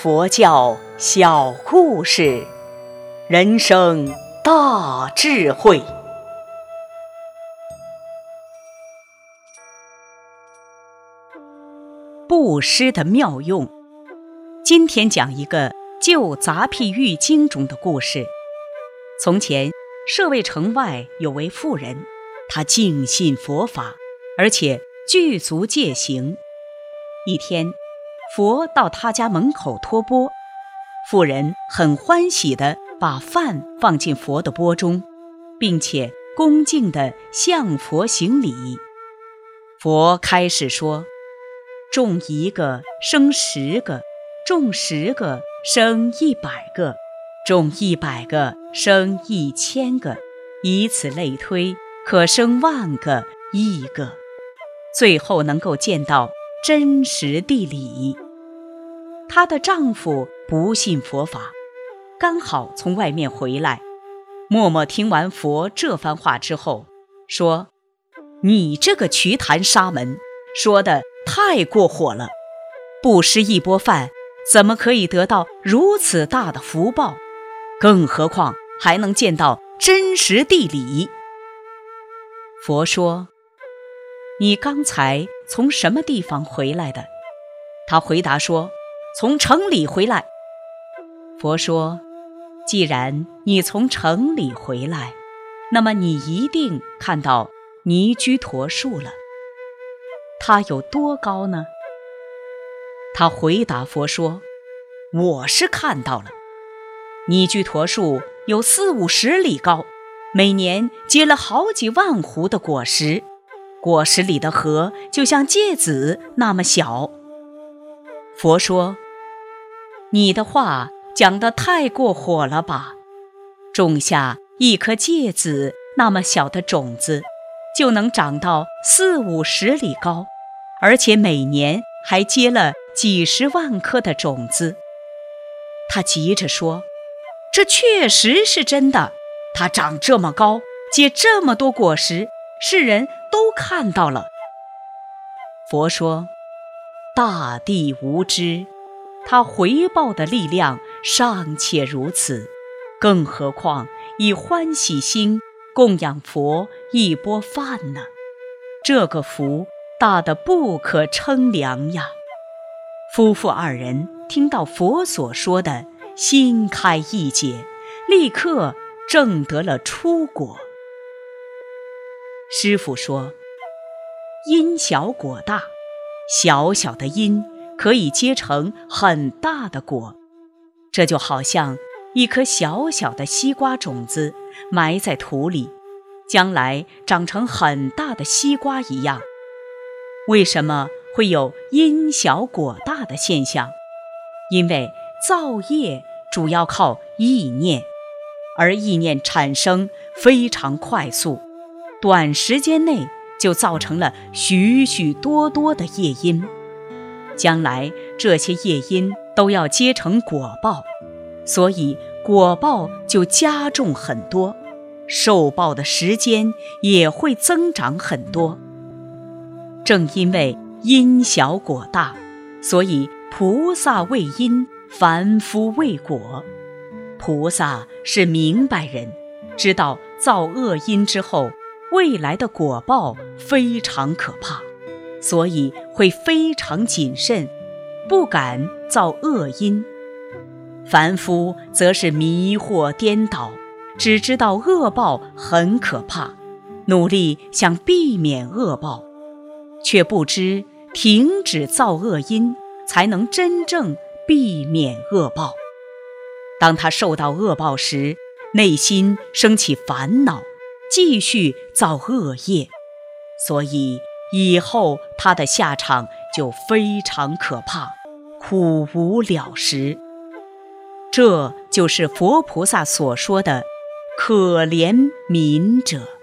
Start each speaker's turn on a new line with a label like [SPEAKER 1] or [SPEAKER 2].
[SPEAKER 1] 佛教小故事，人生大智慧。布施的妙用。今天讲一个救杂癖喻经中的故事。从前，舍卫城外有位妇人，她敬信佛法，而且具足戒行。一天，佛到他家门口托钵，妇人很欢喜地把饭放进佛的钵中，并且恭敬地向佛行礼。佛开始说：种1个生10个，种10个生100个，种100个生1000个，以此类推，可生万个、亿个，最后能够见到真实地理。她的丈夫不信佛法，刚好从外面回来，默默听完佛这番话之后，说：你这个瞿昙沙门，说的太过火了，布施1钵饭，怎么可以得到如此大的福报？更何况还能见到真实地理。佛说：你刚才从什么地方回来的？他回答说：从城里回来。佛说：既然你从城里回来，那么你一定看到尼居陀树了。它有多高呢？他回答佛说：我是看到了，尼居陀树有40-50里高，每年结了好几万斛的果实，果实里的核就像芥子那么小。佛说：你的话讲得太过火了吧？种下1颗芥子那么小的种子，就能长到40-50里高，而且每年还结了几十万颗的种子。他急着说：这确实是真的，它长这么高，结这么多果实，世人都看到了。佛说：大地无知，他回报的力量尚且如此，更何况以欢喜心供养佛1钵饭呢？这个福大得不可称量呀！夫妇2人听到佛所说的，心开意解，立刻证得了初果。师父说：因小果大，小小的因可以结成很大的果，这就好像1颗小小的西瓜种子埋在土里，将来长成很大的西瓜一样。为什么会有因小果大的现象？因为造业主要靠意念，而意念产生非常快速，短时间内就造成了许许多多的业因，将来这些业因都要结成果报，所以果报就加重很多，受报的时间也会增长很多。正因为因小果大，所以菩萨为因，凡夫为果。菩萨是明白人，知道造恶因之后，未来的果报非常可怕，所以会非常谨慎，不敢造恶因。凡夫则是迷惑颠倒，只知道恶报很可怕，努力想避免恶报，却不知停止造恶因，才能真正避免恶报。当他受到恶报时，内心升起烦恼，继续造恶业，所以以后他的下场就非常可怕，苦无了时。这就是佛菩萨所说的可怜悯者。